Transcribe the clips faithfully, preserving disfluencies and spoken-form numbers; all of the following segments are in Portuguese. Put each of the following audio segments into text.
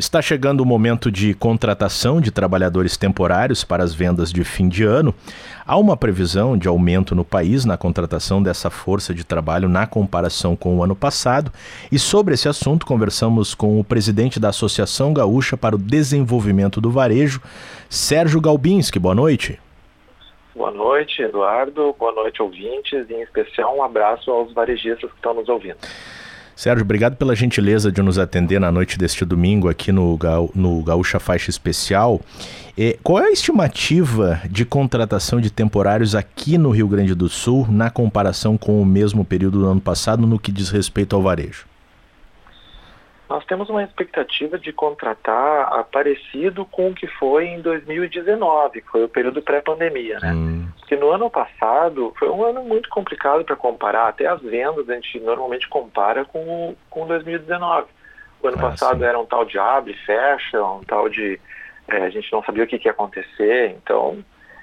Está chegando o momento de contratação de trabalhadores temporários para as vendas de fim de ano. Há uma previsão de aumento no país na contratação dessa força de trabalho na comparação com o ano passado. E sobre esse assunto conversamos com o presidente da Associação Gaúcha para o Desenvolvimento do Varejo, Sérgio Galbinski. Boa noite. Boa noite, Eduardo. Boa noite, ouvintes. E, em especial, um abraço aos varejistas que estão nos ouvindo. Sérgio, obrigado pela gentileza de nos atender na noite deste domingo aqui no, no Gaúcha Faixa Especial. E qual é a estimativa de contratação de temporários aqui no Rio Grande do Sul na comparação com o mesmo período do ano passado no que diz respeito ao varejo? Nós temos uma expectativa de contratar parecido com o que foi em dois mil e dezenove, que foi o período pré-pandemia, né? Hum. Porque no ano passado foi um ano muito complicado para comparar, até as vendas a gente normalmente compara com, com dois mil e dezenove. O ano ah, passado sim. Era um tal de abre e fecha, um tal de... É, a gente não sabia o que, que ia acontecer, então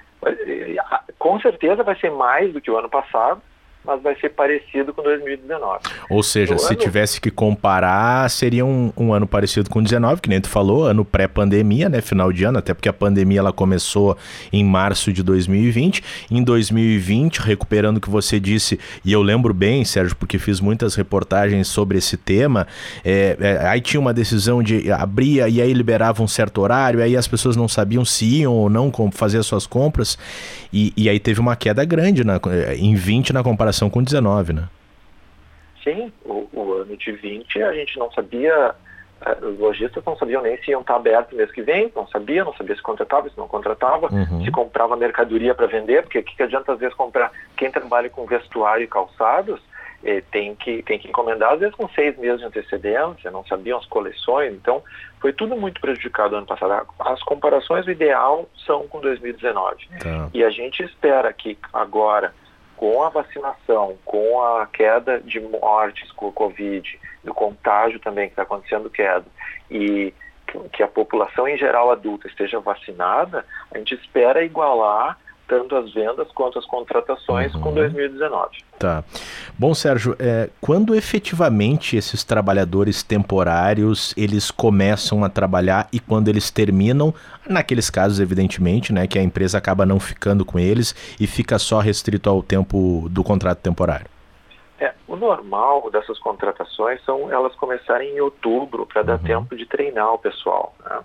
com certeza vai ser mais do que o ano passado, mas vai ser parecido com dois mil e dezenove. Ou seja, no se ano... tivesse que comparar, seria um, um ano parecido com dezenove, que nem tu falou, ano pré-pandemia, né, final de ano, até porque a pandemia ela começou em março de dois mil e vinte. Em dois mil e vinte, recuperando o que você disse, e eu lembro bem, Sérgio, porque fiz muitas reportagens sobre esse tema, é, é, aí tinha uma decisão de abrir e aí liberava um certo horário, aí as pessoas não sabiam se iam ou não fazer as suas compras, e, e aí teve uma queda grande na, em vinte na comparação com dezenove, né? Sim, o, o ano de vinte a gente não sabia, os lojistas não sabiam nem se iam estar abertos mês que vem, não sabia, não sabia se contratava, se não contratava, uhum. se comprava mercadoria para vender, porque o que, que adianta às vezes comprar, quem trabalha com vestuário e calçados, eh, tem, que, tem que encomendar às vezes com seis meses de antecedência, não sabiam as coleções, então foi tudo muito prejudicado ano passado. As comparações, o ideal são com dois mil e dezenove. Tá. E a gente espera que agora, com a vacinação, com a queda de mortes com o Covid, do contágio também que está acontecendo queda, e que a população em geral adulta esteja vacinada, a gente espera igualar tanto as vendas quanto as contratações uhum. com dois mil e dezenove. Tá. Bom, Sérgio, é, quando efetivamente esses trabalhadores temporários, eles começam a trabalhar e quando eles terminam, naqueles casos, evidentemente, né, que a empresa acaba não ficando com eles e fica só restrito ao tempo do contrato temporário? É, o normal dessas contratações são elas começarem em outubro para dar uhum. tempo de treinar o pessoal, né?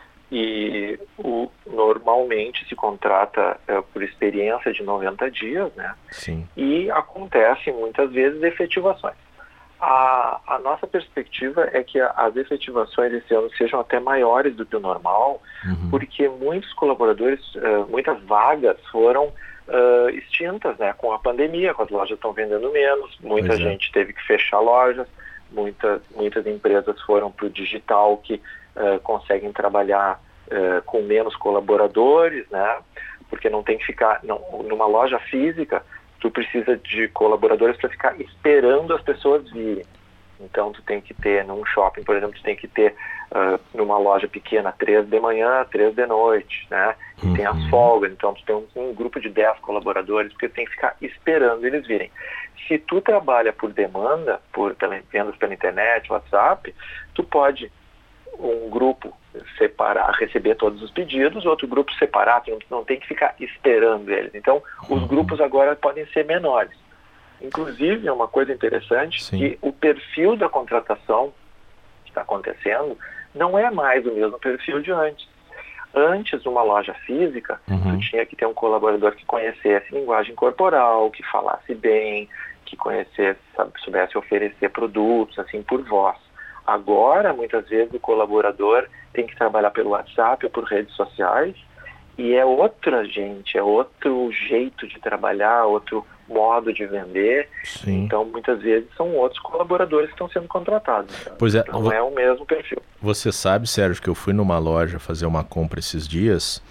E o, normalmente se contrata é, por experiência de noventa dias, né? Sim. E acontece muitas vezes efetivações. A, a nossa perspectiva é que a, as efetivações esse ano sejam até maiores do que o normal, uhum. porque muitos colaboradores, uh, muitas vagas foram uh, extintas, né? Com a pandemia, com as lojas estão vendendo menos, muita pois gente é. teve que fechar lojas, muitas, muitas empresas foram para o digital que Uh, conseguem trabalhar uh, com menos colaboradores, né? Porque não tem que ficar não, numa loja física, tu precisa de colaboradores para ficar esperando as pessoas virem. Então tu tem que ter num shopping, por exemplo, tu tem que ter uh, numa loja pequena três de manhã, três de noite, né? E uhum. tem as folgas, então tu tem um, um grupo de dez colaboradores, porque tu tem que ficar esperando eles virem. Se tu trabalha por demanda, por pela, vendas pela internet, WhatsApp, tu pode um grupo separar, receber todos os pedidos, outro grupo separar, tu não, não tem que ficar esperando eles. Então, os grupos agora podem ser menores. Inclusive, é uma coisa interessante, Sim. que o perfil da contratação que está acontecendo não é mais o mesmo perfil de antes. Antes, numa loja física, uhum. tu tinha que ter um colaborador que conhecesse linguagem corporal, que falasse bem, que conhecesse, sabe, soubesse oferecer produtos, assim, por voz. Agora, muitas vezes, o colaborador tem que trabalhar pelo WhatsApp ou por redes sociais e é outra gente, é outro jeito de trabalhar, outro modo de vender. Sim. Então, muitas vezes, são outros colaboradores que estão sendo contratados. Pois é, não é o mesmo perfil. Você sabe, Sérgio, que eu fui numa loja fazer uma compra esses dias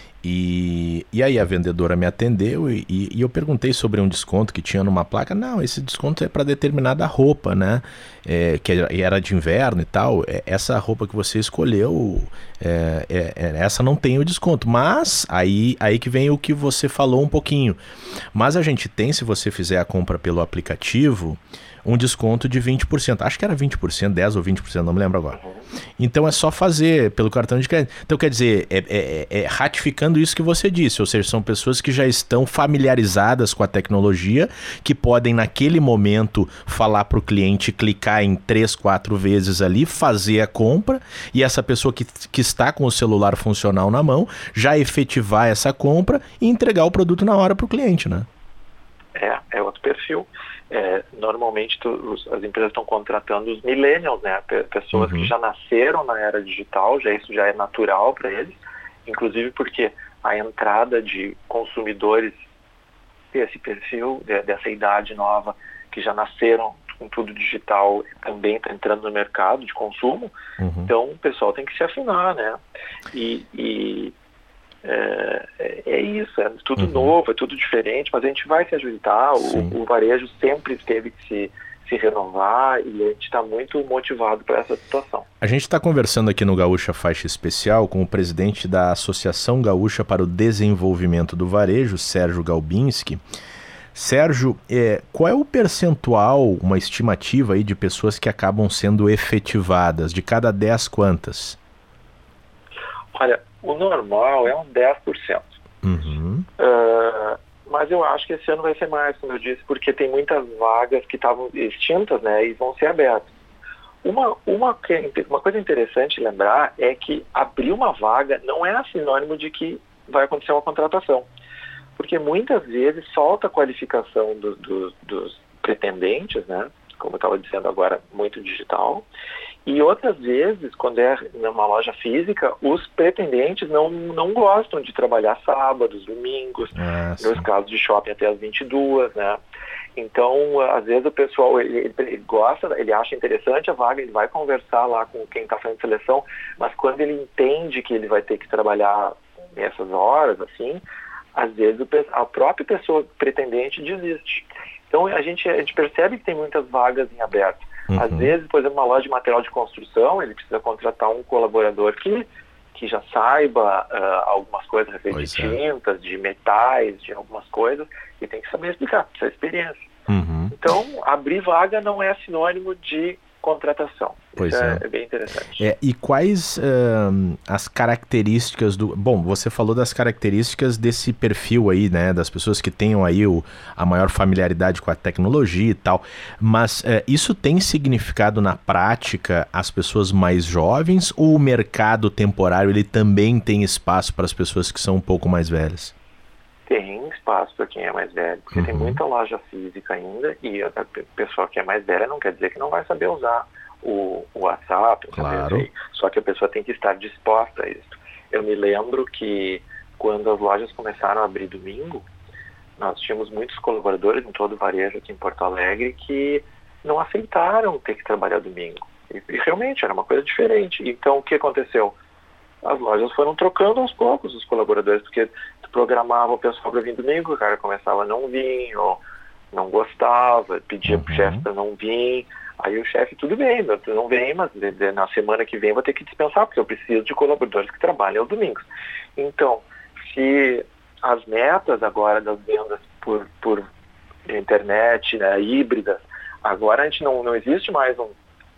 E, e aí a vendedora me atendeu e, e eu perguntei sobre um desconto que tinha numa placa. Não, esse desconto é para determinada roupa, né? É, que era de inverno e tal. É, essa roupa que você escolheu, é, é, é, essa não tem o desconto. Mas aí, aí que vem o que você falou um pouquinho. Mas a gente tem, se você fizer a compra pelo aplicativo, um desconto de vinte por cento. Acho que era vinte por cento, dez por cento ou vinte por cento, não me lembro agora. Então é só fazer pelo cartão de crédito. Então quer dizer, é, é, é ratificando isso que você disse, ou seja, são pessoas que já estão familiarizadas com a tecnologia, que podem naquele momento falar para o cliente clicar em três, quatro vezes ali, fazer a compra, e essa pessoa que, que está com o celular funcional na mão, já efetivar essa compra e entregar o produto na hora para o cliente, né? É, é outro perfil. É, normalmente tu, os, as empresas estão contratando os millennials, né? P- pessoas uhum. que já nasceram na era digital, já isso já é natural para eles, inclusive porque a entrada de consumidores desse perfil, de, dessa idade nova, que já nasceram com tudo digital, também está entrando no mercado de consumo. Uhum. Então o pessoal tem que se afinar, né? E, e É, é isso, é tudo uhum. novo, é tudo diferente, mas a gente vai se ajustar. O, o varejo sempre teve que se, se renovar e a gente está muito motivado para essa situação. A gente está conversando aqui no Gaúcha Faixa Especial com o presidente da Associação Gaúcha para o Desenvolvimento do Varejo, Sérgio Galbinski. Sérgio, é, qual é o percentual, uma estimativa aí de pessoas que acabam sendo efetivadas? De cada dez, quantas? Olha, o normal é uns dez por cento. Uhum. Uh, mas eu acho que esse ano vai ser mais, como eu disse, porque tem muitas vagas que estavam extintas, né, e vão ser abertas. Uma, uma, uma coisa interessante lembrar é que abrir uma vaga não é sinônimo de que vai acontecer uma contratação. Porque muitas vezes falta a qualificação do, do, dos pretendentes, né, como eu estava dizendo agora, muito digital. E outras vezes, quando é numa loja física, os pretendentes não, não gostam de trabalhar sábados, domingos, ah, nos casos de shopping até as vinte e duas, né? Então, às vezes o pessoal, ele, ele gosta, ele acha interessante a vaga, ele vai conversar lá com quem está fazendo seleção, mas quando ele entende que ele vai ter que trabalhar nessas horas, assim, às vezes o, a própria pessoa pretendente desiste. Então, a gente, a gente percebe que tem muitas vagas em aberto. Uhum. Às vezes, por exemplo, uma loja de material de construção, ele precisa contratar um colaborador que, que já saiba uh, algumas coisas a respeito de tintas, é. de metais, de algumas coisas, e tem que saber explicar, precisa de experiência. Uhum. Então, abrir vaga não é sinônimo de contratação. Pois Isso é. é, é bem interessante. É, e quais uh, as características do... Bom, você falou das características desse perfil aí, né? Das pessoas que tenham aí o, a maior familiaridade com a tecnologia e tal. Mas uh, isso tem significado na prática as pessoas mais jovens, ou o mercado temporário ele também tem espaço para as pessoas que são um pouco mais velhas? Tem espaço para quem é mais velho, porque uhum. tem muita loja física ainda, e a pessoa que é mais velha não quer dizer que não vai saber usar o, o WhatsApp, claro. saber, só que a pessoa tem que estar disposta a isso. Eu me lembro que quando as lojas começaram a abrir domingo, nós tínhamos muitos colaboradores em todo o varejo aqui em Porto Alegre que não aceitaram ter que trabalhar domingo. E, e realmente era uma coisa diferente. Então o que aconteceu? As lojas foram trocando aos poucos os colaboradores, porque tu programava o pessoal para vir domingo, o cara começava a não vir, ou não gostava, pedia uhum. pro chefe para não vir, aí o chefe, tudo bem, tu não vem, mas de, de, na semana que vem vou ter que dispensar, porque eu preciso de colaboradores que trabalhem aos domingos. Então, se as metas agora das vendas por, por internet, né, híbridas, agora a gente não, não existe mais um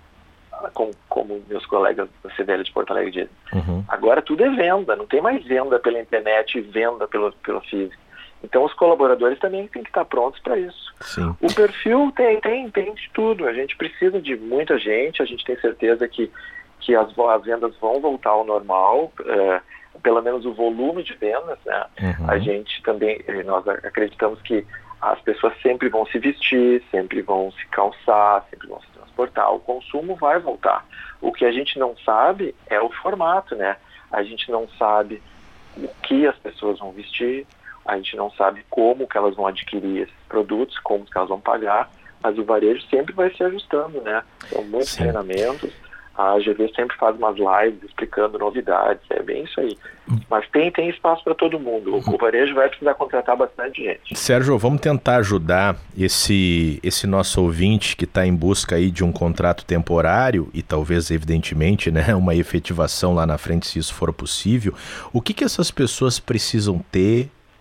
Como, como meus colegas da C D L de Porto Alegre dizem. Uhum. Agora tudo é venda, não tem mais venda pela internet e venda pelo, pelo físico. Então os colaboradores também têm que estar prontos para isso. Sim. O perfil tem, tem, tem de tudo. A gente precisa de muita gente, a gente tem certeza que, que as, as vendas vão voltar ao normal, é, pelo menos o volume de vendas, né? Uhum. A gente também, nós acreditamos que as pessoas sempre vão se vestir, sempre vão se calçar, sempre vão se transportar. O consumo vai voltar. O que a gente não sabe é o formato, né? A gente não sabe o que as pessoas vão vestir, a gente não sabe como que elas vão adquirir esses produtos, como que elas vão pagar, mas o varejo sempre vai se ajustando, né? São muitos Sim. treinamentos. A A G V sempre faz umas lives explicando novidades, é bem isso aí. Mas tem, tem espaço para todo mundo. O, o varejo vai precisar contratar bastante gente. Sérgio, vamos tentar ajudar esse, esse nosso ouvinte que está em busca aí de um contrato temporário e talvez, evidentemente, né, uma efetivação lá na frente, se isso for possível. O que, que essas pessoas precisam ter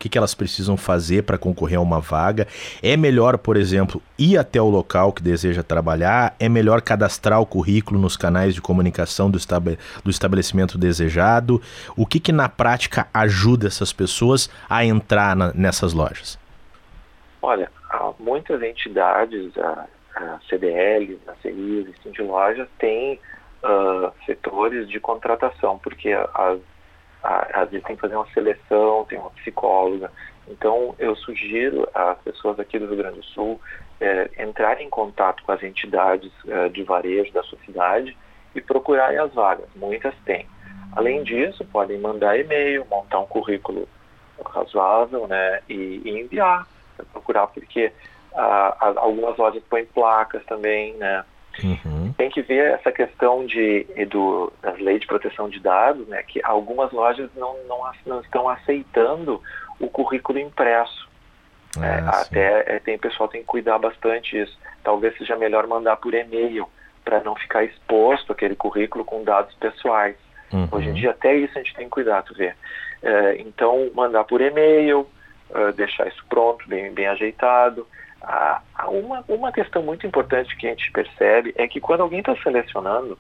que, que elas precisam fazer para concorrer a uma vaga? É melhor, por exemplo, ir até o local que deseja trabalhar? É melhor cadastrar o currículo nos canais de comunicação do, estab- do estabelecimento desejado? O que, que na prática ajuda essas pessoas a entrar na, nessas lojas? Olha, há muitas entidades, a, a C D L, a C I S, de lojas, têm uh, setores de contratação, porque as às vezes tem que fazer uma seleção, tem uma psicóloga. Então, eu sugiro às pessoas aqui do Rio Grande do Sul é, entrarem em contato com as entidades é, de varejo da sua cidade e procurarem as vagas. Muitas têm. Além disso, podem mandar e-mail, montar um currículo razoável, né, e, e enviar, procurar, porque ah, algumas lojas põem placas também, né. Uhum. Tem que ver essa questão de, do, das leis de proteção de dados, né, que algumas lojas não, não, não estão aceitando o currículo impresso. Ah, é, até é, tem, o pessoal tem que cuidar bastante disso. Talvez seja melhor mandar por e-mail, para não ficar exposto aquele currículo com dados pessoais. Uhum. Hoje em dia até isso a gente tem que cuidar, tu vê. É, então, mandar por e-mail, uh, deixar isso pronto, bem, bem ajeitado. Ah, uma, uma questão muito importante que a gente percebe é que quando alguém está selecionando,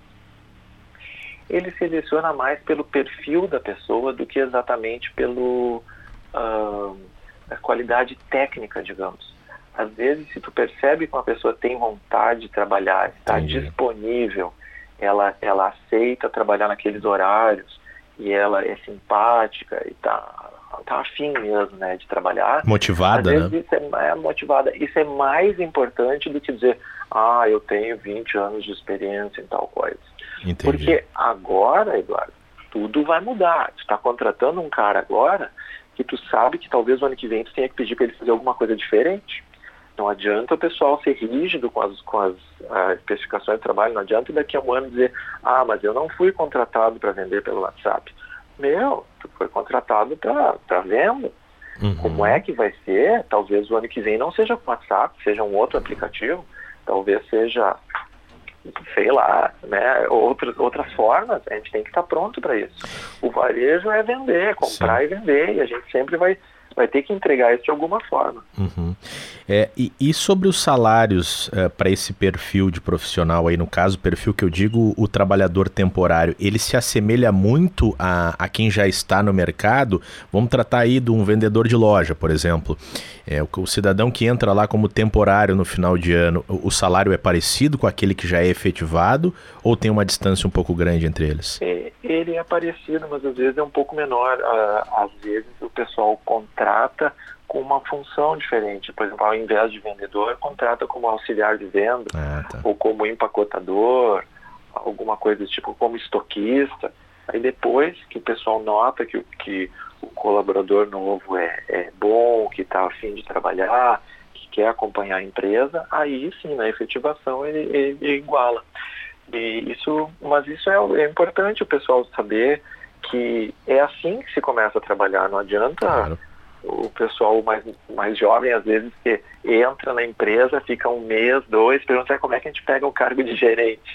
ele seleciona mais pelo perfil da pessoa do que exatamente pelo uh, a qualidade técnica, digamos. Às vezes, se tu percebe que uma pessoa tem vontade de trabalhar, está Entendi. disponível, ela, ela aceita trabalhar naqueles horários e ela é simpática e está tá afim mesmo, né, de trabalhar. Motivada, Às vezes, né? Isso é, é motivada. Isso é mais importante do que dizer, ah, eu tenho vinte anos de experiência em tal coisa. Entendi. Porque agora, Eduardo, tudo vai mudar. Tu está contratando um cara agora que tu sabe que talvez o ano que vem tu tenha que pedir para ele fazer alguma coisa diferente. Não adianta o pessoal ser rígido com as, com as uh, especificações de trabalho, não adianta daqui a um ano dizer, ah, mas eu não fui contratado para vender pelo WhatsApp. Meu, tu foi contratado para venda. Uhum. Como é que vai ser? Talvez o ano que vem não seja com WhatsApp, seja um outro aplicativo, talvez seja, sei lá, né, outras, outras formas. A gente tem que estar pronto para isso. O varejo é vender, comprar Sim. e vender, e a gente sempre vai, vai ter que entregar isso de alguma forma. Uhum. É, e, e sobre os salários é, para esse perfil de profissional aí, no caso, o perfil que eu digo, o trabalhador temporário, ele se assemelha muito a, a quem já está no mercado? Vamos tratar aí de um vendedor de loja, por exemplo. É, o, o cidadão que entra lá como temporário no final de ano, o, o salário é parecido com aquele que já é efetivado ou tem uma distância um pouco grande entre eles? É, ele é parecido, mas às vezes é um pouco menor. Uh, às vezes o pessoal contrata com uma função diferente. Por exemplo, ao invés de vendedor, contrata como auxiliar de venda, ah, tá. ou como empacotador, alguma coisa tipo como estoquista. Aí depois que o pessoal nota que, que o colaborador novo é, é bom, que está a fim de trabalhar, que quer acompanhar a empresa, aí sim, na efetivação ele, ele, ele iguala. E isso, mas isso é, é importante o pessoal saber que é assim que se começa a trabalhar. Não adianta... Claro. O pessoal mais, mais jovem, às vezes, que entra na empresa, fica um mês, dois, pergunta como é que a gente pega o cargo de gerente.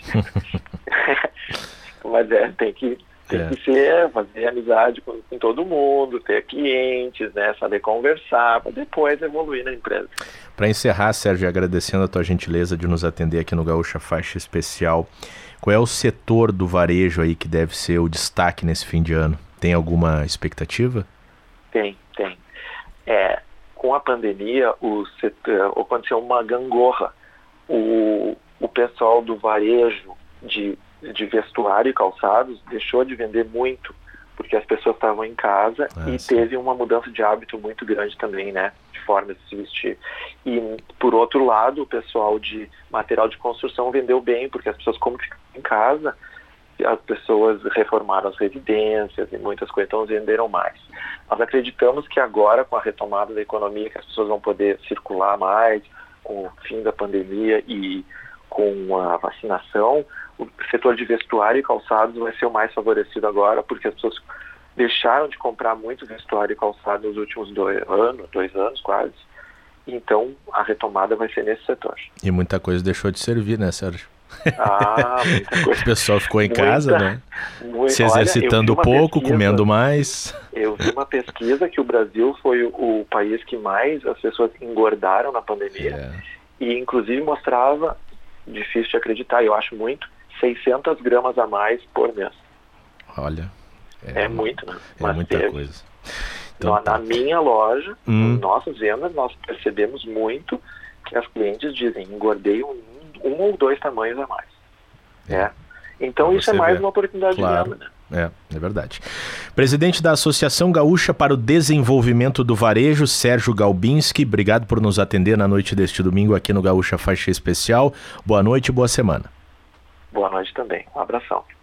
Mas é, tem que, tem é. que ser, fazer amizade com, com todo mundo, ter clientes, né, saber conversar, para depois evoluir na empresa. Para encerrar, Sérgio, agradecendo a tua gentileza de nos atender aqui no Gaúcha Faixa Especial, qual é o setor do varejo aí que deve ser o destaque nesse fim de ano? Tem alguma expectativa? Tem, tem. É, com a pandemia, o setor, aconteceu uma gangorra. O, o pessoal do varejo de, de vestuário e calçados deixou de vender muito, porque as pessoas estavam em casa ah, e sim. teve uma mudança de hábito muito grande também, né, de forma de se vestir. E, por outro lado, o pessoal de material de construção vendeu bem, porque as pessoas, como ficam em casa, as pessoas reformaram as residências e muitas coisas, então venderam mais. Nós acreditamos que agora, com a retomada da economia, que as pessoas vão poder circular mais, com o fim da pandemia e com a vacinação, o setor de vestuário e calçados vai ser o mais favorecido agora, porque as pessoas deixaram de comprar muito vestuário e calçado nos últimos dois anos, dois anos quase. Então, a retomada vai ser nesse setor. E muita coisa deixou de servir, né, Sérgio? Ah, muita coisa. O pessoal ficou em muita, casa, né? Muito, se exercitando olha, pouco, pesquisa, comendo mais. Eu vi uma pesquisa que o Brasil foi o, o país que mais as pessoas engordaram na pandemia. É. E inclusive mostrava, difícil de acreditar, eu acho muito, seiscentas gramas a mais por mês. Olha. É, é muito, né? É Mas muita teve. coisa. Então, na, tá. na minha loja, hum. nas nossas vendas, nós percebemos muito que as clientes dizem, engordei um, um ou dois tamanhos a mais. É. é. Então isso é mais vê. uma oportunidade claro. de venda, né? É, é verdade. Presidente da Associação Gaúcha para o Desenvolvimento do Varejo, Sérgio Galbinski, obrigado por nos atender na noite deste domingo aqui no Gaúcha Faixa Especial. Boa noite e boa semana. Boa noite também. Um abração.